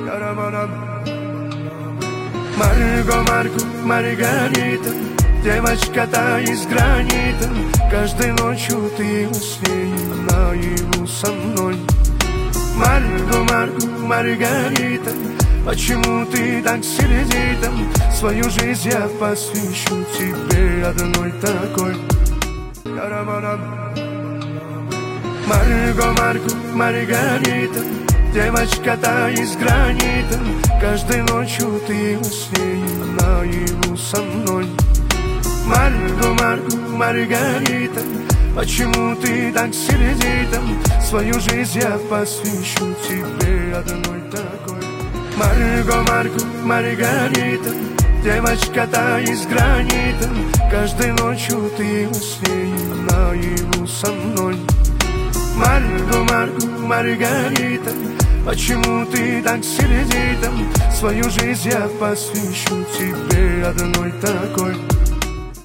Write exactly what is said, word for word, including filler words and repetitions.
Марго, Марго, Маргарита, девочка-то из гранита. Каждой ночью ты во сне наяву со мной. Марго, Марго, Маргарита, почему ты так сердита? Свою жизнь я посвящу тебе одной такой. Марго, Марго, Маргарита, девочка-то из гранита. Каждой ночью ты во сне наяву со мной. Марго, Марго, Маргарита, почему ты так сердита? Свою жизнь я посвящу тебе одной такой. Марго, Марго, Маргарита, девочка-то из гранита. Каждой ночью ты во сне наяву со мной. Марго, Марго, Маргарита, почему ты так сердита? Свою жизнь я посвящу тебе одной такой.